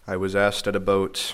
I was asked at about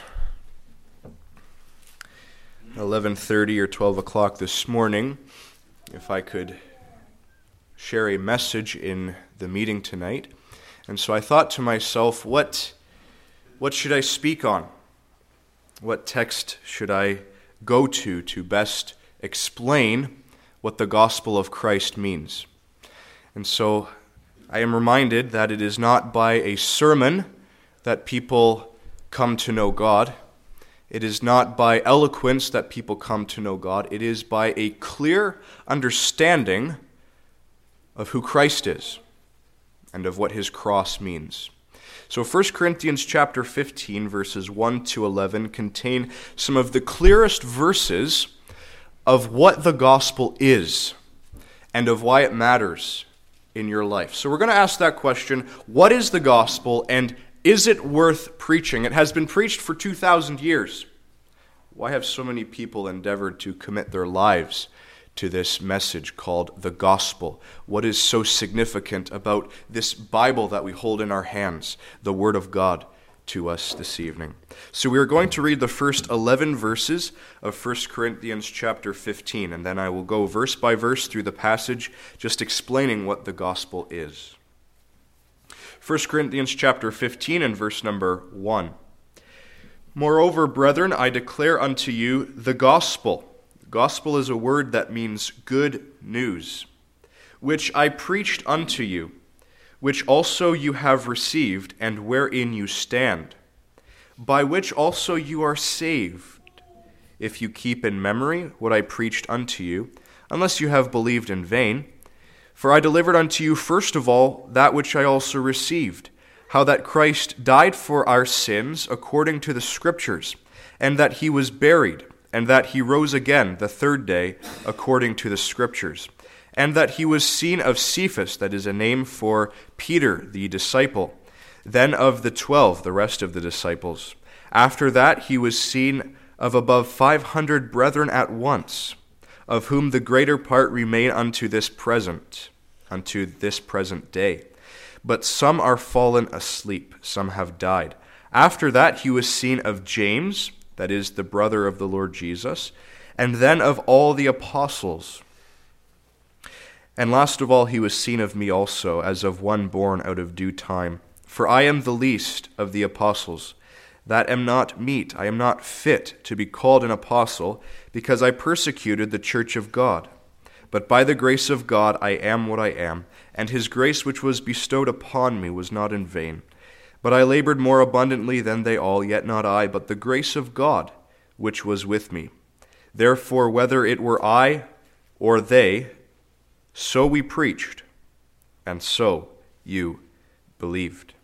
11:30 or 12 o'clock this morning if I could share a message in the meeting tonight. And so I thought to myself, what should I speak on? What text should I go to best explain what the gospel of Christ means? And so I am reminded that it is not by a sermon that people come to know God. It is not by eloquence that people come to know God. It is by a clear understanding of who Christ is and of what his cross means. So 1 Corinthians chapter 15, verses 1 to 11 contain some of the clearest verses of what the gospel is and of why it matters in your life. So we're going to ask that question, what is the gospel and is it worth preaching? It has been preached for 2,000 years. Why have so many people endeavored to commit their lives to this message called the gospel? What is so significant about this Bible that we hold in our hands, the Word of God, to us this evening? So we are going to read the first 11 verses of 1 Corinthians chapter 15, and then I will go verse by verse through the passage, just explaining what the gospel is. 1 Corinthians chapter 15 and verse number 1. Moreover, brethren, I declare unto you the gospel. Gospel is a word that means good news, which I preached unto you, which also you have received, and wherein you stand, by which also you are saved, if you keep in memory what I preached unto you, unless you have believed in vain. For I delivered unto you first of all that which I also received, how that Christ died for our sins according to the Scriptures, and that he was buried, and that he rose again the third day according to the Scriptures, and that he was seen of Cephas, that is a name for Peter the disciple, then of the 12, the rest of the disciples. After that he was seen of above 500 brethren at once, of whom the greater part remain unto this present day. But some are fallen asleep, some have died. After that he was seen of James, that is the brother of the Lord Jesus, and then of all the apostles. And last of all he was seen of me also, as of one born out of due time. For I am the least of the apostles, that am not meet, I am not fit to be called an apostle, because I persecuted the church of God. But by the grace of God I am what I am, and his grace which was bestowed upon me was not in vain. But I labored more abundantly than they all, yet not I, but the grace of God which was with me. Therefore, whether it were I or they, so we preached, and so you believed.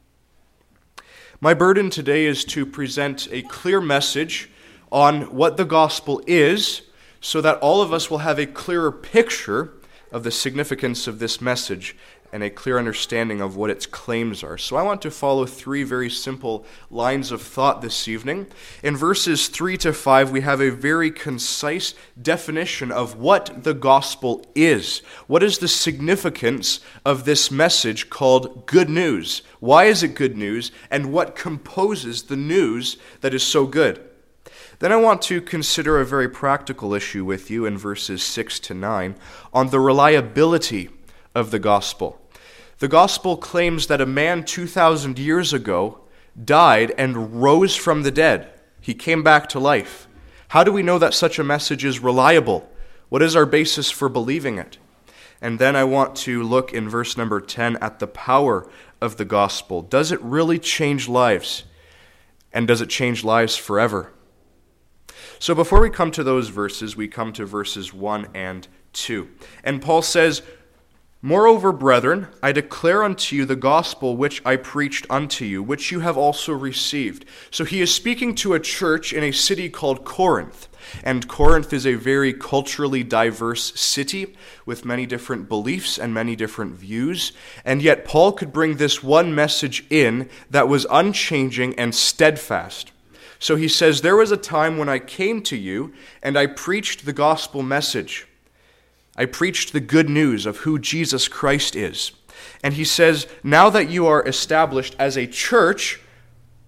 My burden today is to present a clear message on what the gospel is, so that all of us will have a clearer picture of the significance of this message and a clear understanding of what its claims are. So I want to follow three very simple lines of thought this evening. In verses 3 to 5, we have a very concise definition of what the gospel is. What is the significance of this message called good news? Why is it good news? And what composes the news that is so good? Then I want to consider a very practical issue with you in verses 6 to 9 on the reliability of the gospel. The gospel claims that a man 2,000 years ago died and rose from the dead. He came back to life. How do we know that such a message is reliable? What is our basis for believing it? And then I want to look in verse number 10 at the power of the gospel. Does it really change lives? And does it change lives forever? So before we come to those verses, we come to verses 1 and 2. And Paul says, Moreover, brethren, I declare unto you the gospel which I preached unto you, which you have also received. So he is speaking to a church in a city called Corinth. And Corinth is a very culturally diverse city with many different beliefs and many different views. And yet Paul could bring this one message in that was unchanging and steadfast. So he says, there was a time when I came to you and I preached the gospel message. I preached the good news of who Jesus Christ is. And he says, now that you are established as a church,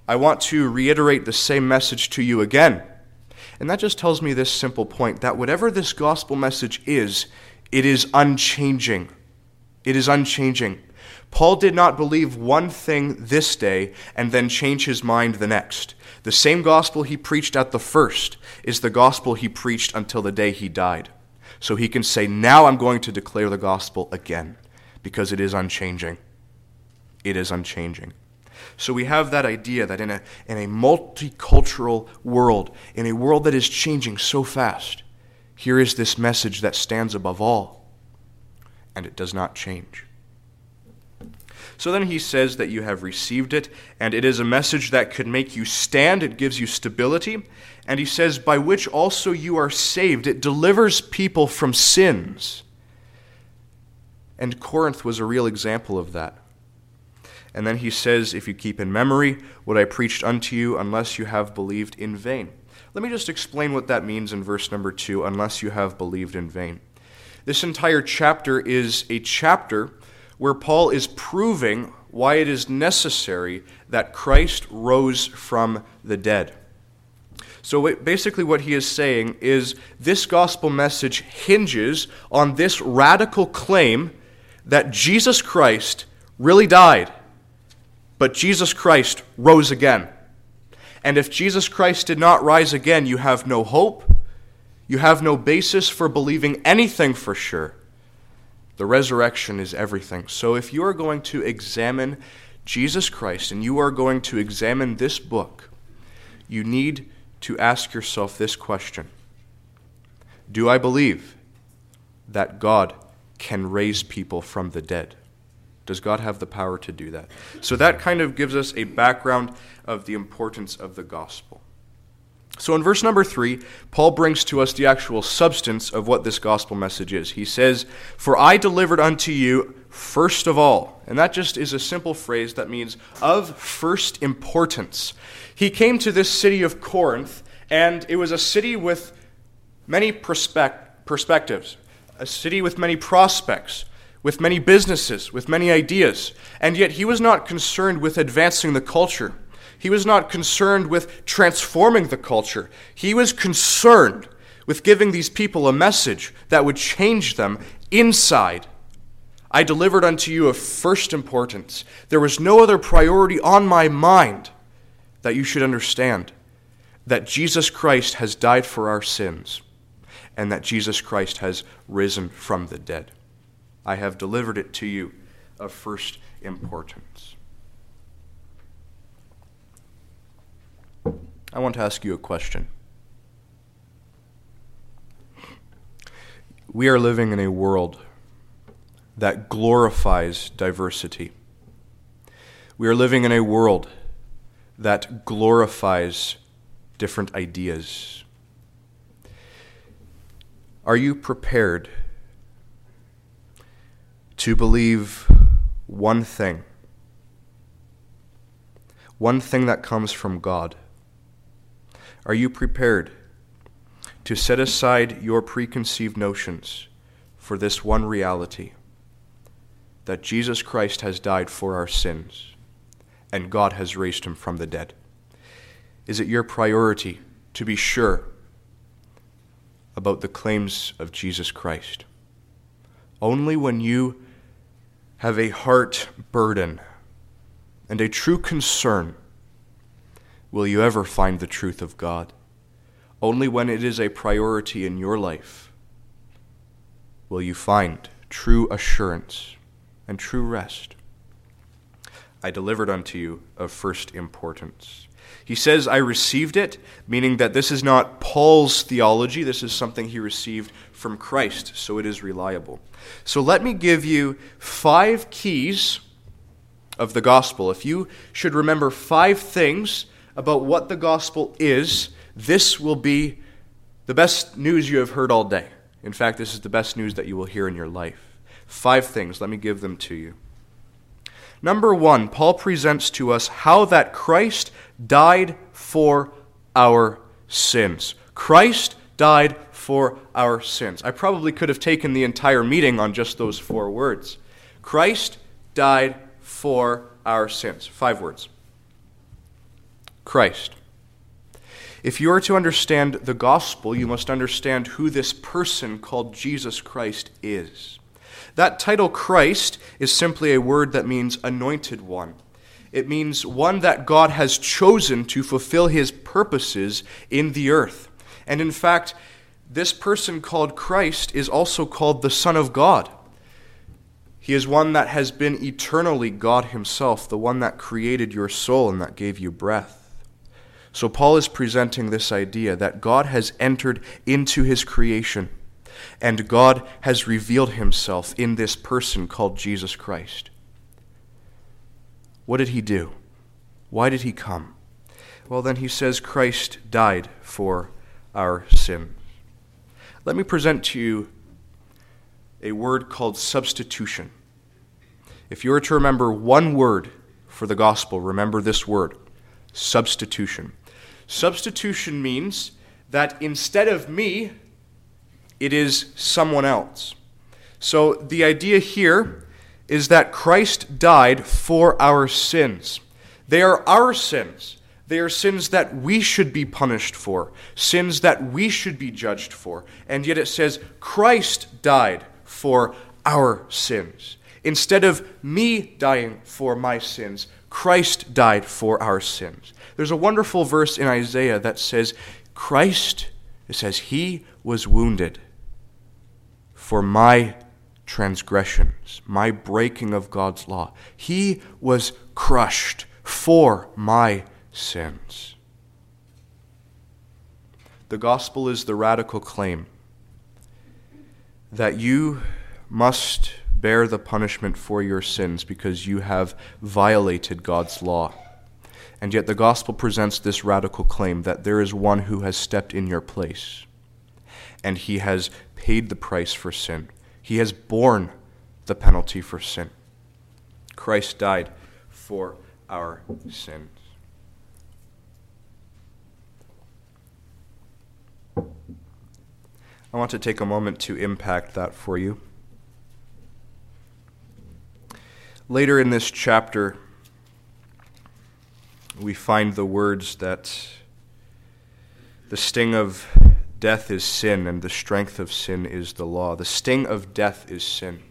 I want to reiterate the same message to you again. And that just tells me this simple point, that whatever this gospel message is, it is unchanging. It is unchanging. Paul did not believe one thing this day and then change his mind the next. The same gospel he preached at the first is the gospel he preached until the day he died. So he can say, now I'm going to declare the gospel again, because it is unchanging. It is unchanging. So we have that idea that in a multicultural world, in a world that is changing so fast, here is this message that stands above all, and it does not change. So then he says that you have received it, and it is a message that could make you stand, it gives you stability, and he says, by which also you are saved. It delivers people from sins. And Corinth was a real example of that. And then he says, if you keep in memory what I preached unto you, unless you have believed in vain. Let me just explain what that means in verse number 2, unless you have believed in vain. This entire chapter is a chapter where Paul is proving why it is necessary that Christ rose from the dead. So basically what he is saying is this gospel message hinges on this radical claim that Jesus Christ really died, but Jesus Christ rose again. And if Jesus Christ did not rise again, you have no hope, you have no basis for believing anything for sure. The resurrection is everything. So if you are going to examine Jesus Christ and you are going to examine this book, you need to ask yourself this question. Do I believe that God can raise people from the dead? Does God have the power to do that? So that kind of gives us a background of the importance of the gospel. So in verse number 3, Paul brings to us the actual substance of what this gospel message is. He says, for I delivered unto you first of all. And that just is a simple phrase that means of first importance. He came to this city of Corinth, and it was a city with many perspectives, a city with many prospects, with many businesses, with many ideas. And yet he was not concerned with advancing the culture. He was not concerned with transforming the culture. He was concerned with giving these people a message that would change them inside. I delivered unto you of first importance. There was no other priority on my mind that you should understand that Jesus Christ has died for our sins and that Jesus Christ has risen from the dead. I have delivered it to you of first importance. I want to ask you a question. We are living in a world that glorifies diversity. We are living in a world that glorifies different ideas. Are you prepared to believe one thing that comes from God? Are you prepared to set aside your preconceived notions for this one reality, that Jesus Christ has died for our sins and God has raised him from the dead? Is it your priority to be sure about the claims of Jesus Christ? Only when you have a heart burden and a true concern will you ever find the truth of God. Only when it is a priority in your life will you find true assurance and true rest. I delivered unto you of first importance. He says, I received it, meaning that this is not Paul's theology. This is something he received from Christ, so it is reliable. So let me give you 5 keys of the gospel. If you should remember 5 things about what the gospel is, this will be the best news you have heard all day. In fact, this is the best news that you will hear in your life. 5 things. Let me give them to you. Number 1, Paul presents to us how that Christ died for our sins. Christ died for our sins. I probably could have taken the entire meeting on just those 4 words. Christ died for our sins. 5 words. Christ. If you are to understand the gospel, you must understand who this person called Jesus Christ is. That title, Christ, is simply a word that means anointed one. It means one that God has chosen to fulfill his purposes in the earth. And in fact, this person called Christ is also called the Son of God. He is one that has been eternally God himself, the one that created your soul and that gave you breath. So Paul is presenting this idea that God has entered into his creation, and God has revealed himself in this person called Jesus Christ. What did he do? Why did he come? Well, then he says Christ died for our sins. Let me present to you a word called substitution. If you were to remember one word for the gospel, remember this word, substitution. Substitution means that instead of me, it is someone else. So the idea here is that Christ died for our sins. They are our sins. They are sins that we should be punished for, sins that we should be judged for. And yet it says Christ died for our sins. Instead of me dying for my sins, Christ died for our sins. There's a wonderful verse in Isaiah that says, Christ, it says, he was wounded for my transgressions, my breaking of God's law. He was crushed for my sins. The gospel is the radical claim that you must bear the punishment for your sins because you have violated God's law. And yet the gospel presents this radical claim that there is one who has stepped in your place, and he has paid the price for sin. He has borne the penalty for sin. Christ died for our sins. I want to take a moment to impact that for you. Later in this chapter, we find the words that the sting of death is sin and the strength of sin is the law. The sting of death is sin.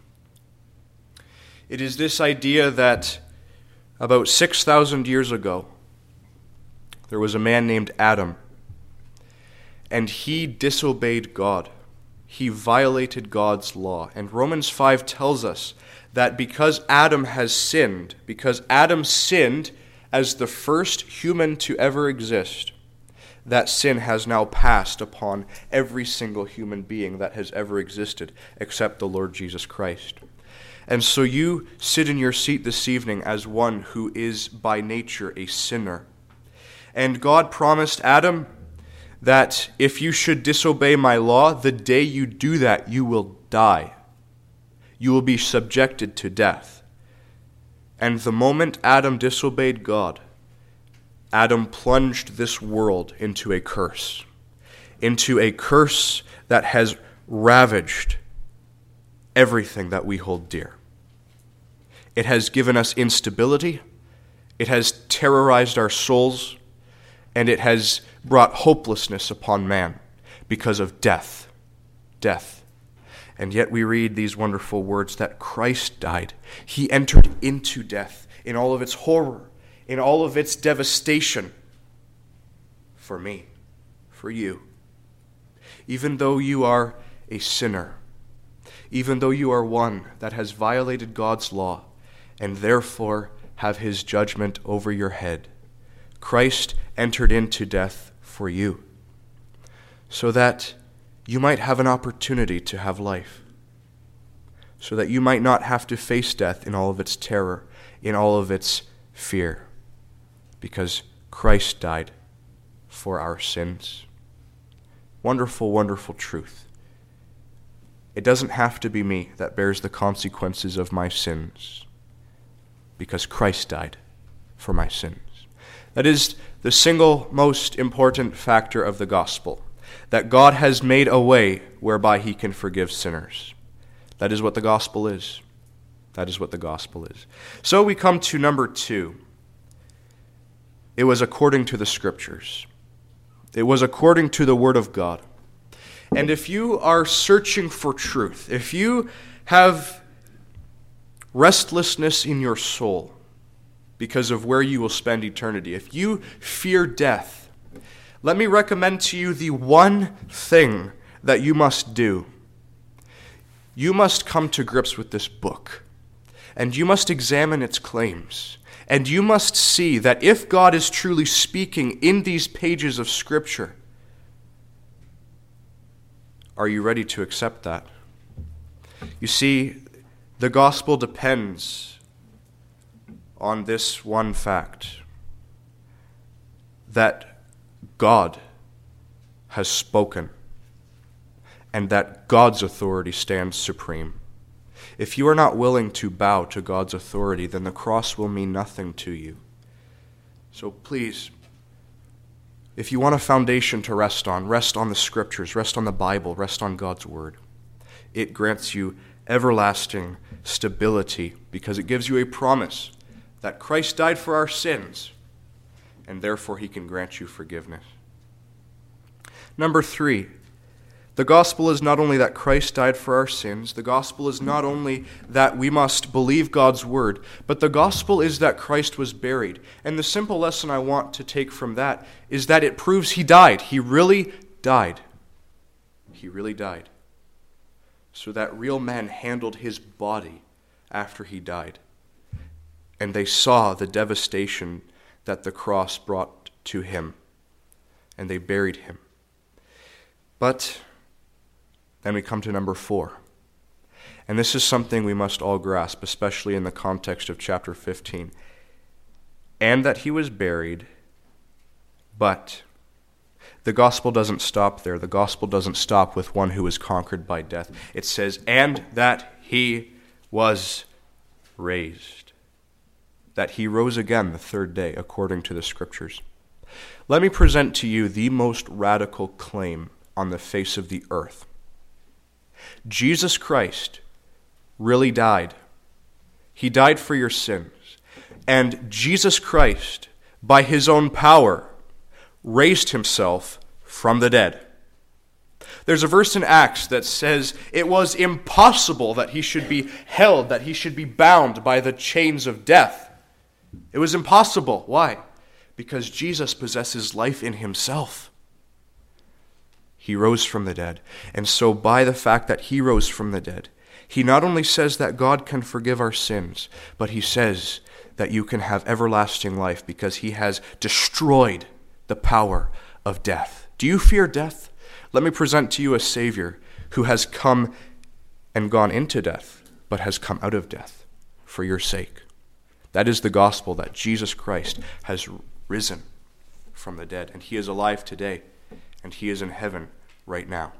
It is this idea that about 6,000 years ago, there was a man named Adam, and he disobeyed God. He violated God's law. And Romans 5 tells us that because Adam has sinned, because Adam sinned as the first human to ever exist, that sin has now passed upon every single human being that has ever existed except the Lord Jesus Christ. And so you sit in your seat this evening as one who is by nature a sinner. And God promised Adam that if you should disobey my law, the day you do that, you will die. You will be subjected to death. And the moment Adam disobeyed God, Adam plunged this world into a curse that has ravaged everything that we hold dear. It has given us instability, it has terrorized our souls, and it has brought hopelessness upon man because of death. Death. And yet we read these wonderful words that Christ died. He entered into death in all of its horror, in all of its devastation for me, for you. Even though you are a sinner, even though you are one that has violated God's law and therefore have his judgment over your head, Christ entered into death for you so that you might have an opportunity to have life, so that you might not have to face death in all of its terror, in all of its fear, because Christ died for our sins. Wonderful, wonderful truth. It doesn't have to be me that bears the consequences of my sins, because Christ died for my sins. That is the single most important factor of the gospel, that God has made a way whereby he can forgive sinners. That is what the gospel is. That is what the gospel is. So we come to number 2. it was according to the Scriptures. It was according to the Word of God. And if you are searching for truth, if you have restlessness in your soul because of where you will spend eternity, if you fear death, let me recommend to you the one thing that you must do. You must come to grips with this book, and you must examine its claims, and you must see that if God is truly speaking in these pages of Scripture, are you ready to accept that? You see, the gospel depends on this one fact, that God has spoken, and that God's authority stands supreme. If you are not willing to bow to God's authority, then the cross will mean nothing to you. So please, if you want a foundation to rest on the Scriptures, rest on the Bible, rest on God's Word. It grants you everlasting stability because it gives you a promise that Christ died for our sins, and therefore he can grant you forgiveness. Number 3, the gospel is not only that Christ died for our sins, the gospel is not only that we must believe God's word, but the gospel is that Christ was buried. And the simple lesson I want to take from that is that it proves he died. He really died. He really died. So that real men handled his body after he died. And they saw the devastation that the cross brought to him. And they buried him. But then we come to number 4. And this is something we must all grasp, especially in the context of chapter 15. And that he was buried, but the gospel doesn't stop there. The gospel doesn't stop with one who was conquered by death. It says, and that he was raised. That he rose again the third day, according to the Scriptures. Let me present to you the most radical claim on the face of the earth. Jesus Christ really died. He died for your sins. And Jesus Christ, by his own power, raised himself from the dead. There's a verse in Acts that says it was impossible that he should be held, that he should be bound by the chains of death. It was impossible. Why? Because Jesus possesses life in himself. He rose from the dead. And so by the fact that he rose from the dead, he not only says that God can forgive our sins, but he says that you can have everlasting life because he has destroyed the power of death. Do you fear death? Let me present to you a Savior who has come and gone into death, but has come out of death for your sake. That is the gospel, that Jesus Christ has risen from the dead, and he is alive today. And he is in heaven right now.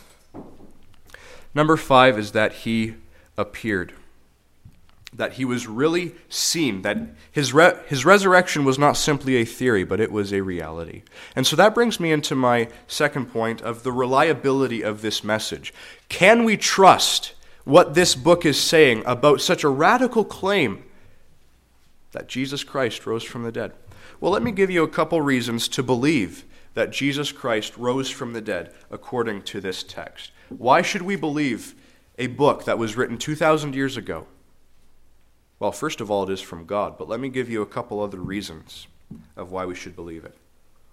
Number 5 is that he appeared. That he was really seen. That his resurrection was not simply a theory, but it was a reality. And so that brings me into my second point of the reliability of this message. Can we trust what this book is saying about such a radical claim that Jesus Christ rose from the dead? Well, let me give you a couple reasons to believe that Jesus Christ rose from the dead according to this text. Why should we believe a book that was written 2,000 years ago? Well, first of all, it is from God, but let me give you a couple other reasons of why we should believe it.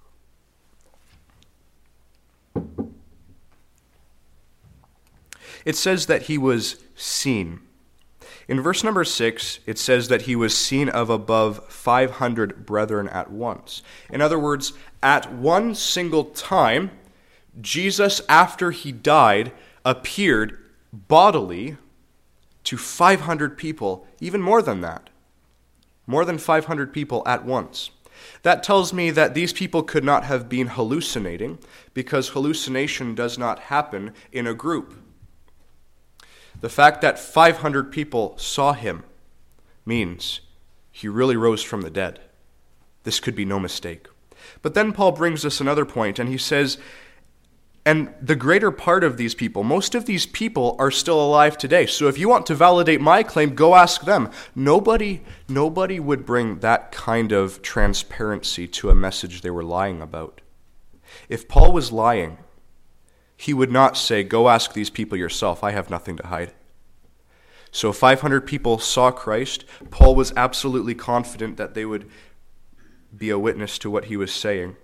It says that he was seen. In verse number 6, it says that he was seen of above 500 brethren at once. In other words, at one single time, Jesus, after he died, appeared bodily to 500 people, even more than that. More than 500 people at once. That tells me that these people could not have been hallucinating, because hallucination does not happen in a group. The fact that 500 people saw him means he really rose from the dead. This could be no mistake. But then Paul brings us another point, and he says, And the greater part of these people, most of these people are still alive today. So if you want to validate my claim, go ask them. Nobody would bring that kind of transparency to a message they were lying about. If Paul was lying, he would not say, go ask these people yourself. I have nothing to hide. So 500 people saw Christ. Paul was absolutely confident that they would be a witness to what he was saying.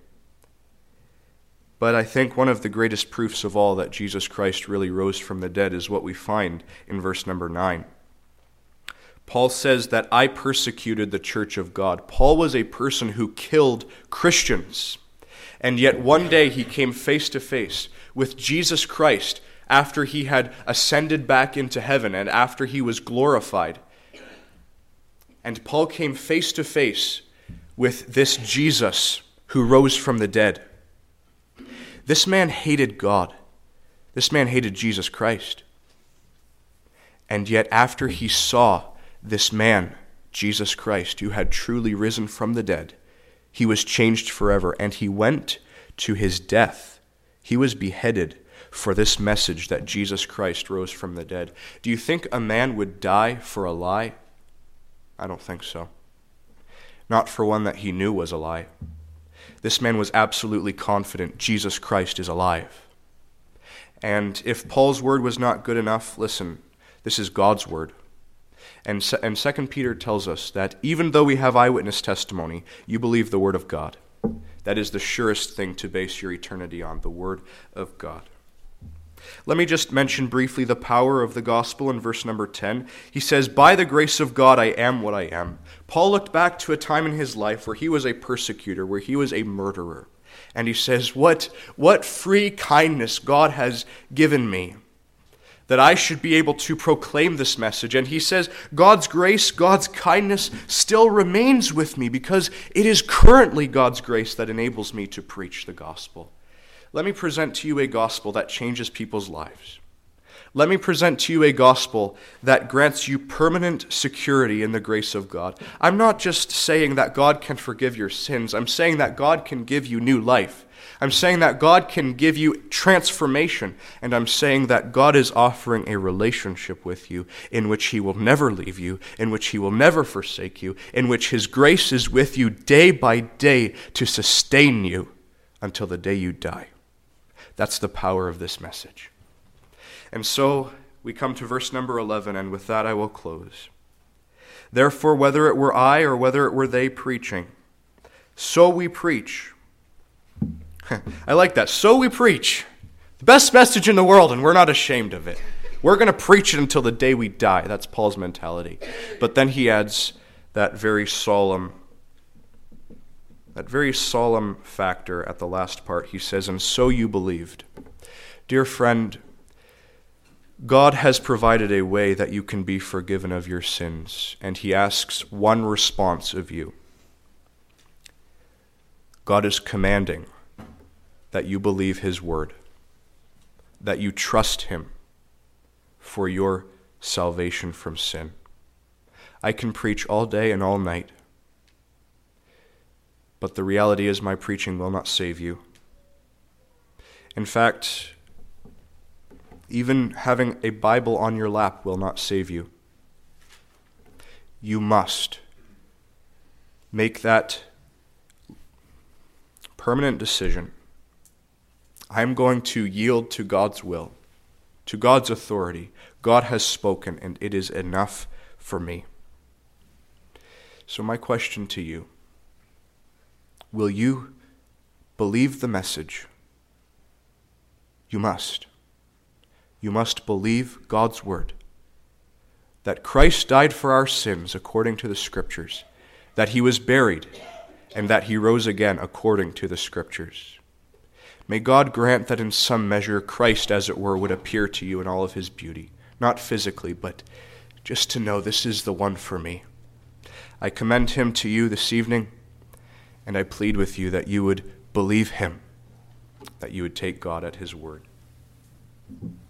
But I think one of the greatest proofs of all that Jesus Christ really rose from the dead is what we find in verse number 9. Paul says that I persecuted the church of God. Paul was a person who killed Christians. And yet one day he came face to face with Jesus Christ after he had ascended back into heaven and after he was glorified. And Paul came face to face with this Jesus who rose from the dead. This man hated God. This man hated Jesus Christ. And yet after he saw this man, Jesus Christ, who had truly risen from the dead, he was changed forever, and he went to his death. He was beheaded for this message that Jesus Christ rose from the dead. Do you think a man would die for a lie? I don't think so. Not for one that he knew was a lie. This man was absolutely confident Jesus Christ is alive. And if Paul's word was not good enough, listen, this is God's word. And 2 Peter tells us that even though we have eyewitness testimony, you believe the word of God. That is the surest thing to base your eternity on, the word of God. Let me just mention briefly the power of the gospel in verse number 10. He says, by the grace of God I am what I am. Paul looked back to a time in his life where he was a persecutor, where he was a murderer. And he says, what free kindness God has given me, that I should be able to proclaim this message. And he says, God's grace, God's kindness still remains with me because it is currently God's grace that enables me to preach the gospel. Let me present to you a gospel that changes people's lives. Let me present to you a gospel that grants you permanent security in the grace of God. I'm not just saying that God can forgive your sins. I'm saying that God can give you new life. I'm saying that God can give you transformation. And I'm saying that God is offering a relationship with you in which he will never leave you, in which he will never forsake you, in which his grace is with you day by day to sustain you until the day you die. That's the power of this message. And so we come to verse number 11, and with that I will close. Therefore, whether it were I or whether it were they preaching, so we preach. I like that. So we preach. The best message in the world, and we're not ashamed of it. We're going to preach it until the day we die. That's Paul's mentality. But then he adds that very solemn factor at the last part. He says, and so you believed. Dear friend, God has provided a way that you can be forgiven of your sins, and he asks one response of you. God is commanding that you believe his word, that you trust him for your salvation from sin. I can preach all day and all night, but the reality is my preaching will not save you. In fact, even having a Bible on your lap will not save you. You must make that permanent decision. I'm going to yield to God's will, to God's authority. God has spoken, and it is enough for me. So my question to you, will you believe the message? You must. You must believe God's word, that Christ died for our sins according to the Scriptures, that he was buried, and that he rose again according to the Scriptures. May God grant that in some measure Christ, as it were, would appear to you in all of his beauty, not physically, but just to know this is the one for me. I commend him to you this evening, and I plead with you that you would believe him, that you would take God at his word.